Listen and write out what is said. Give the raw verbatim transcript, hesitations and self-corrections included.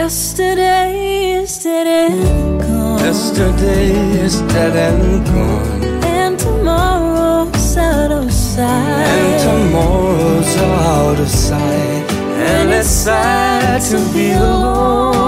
Yesterday is dead and gone. Yesterday is dead and gone. And tomorrow's out of sight. And tomorrow's out of sight. And it's sad to be alone.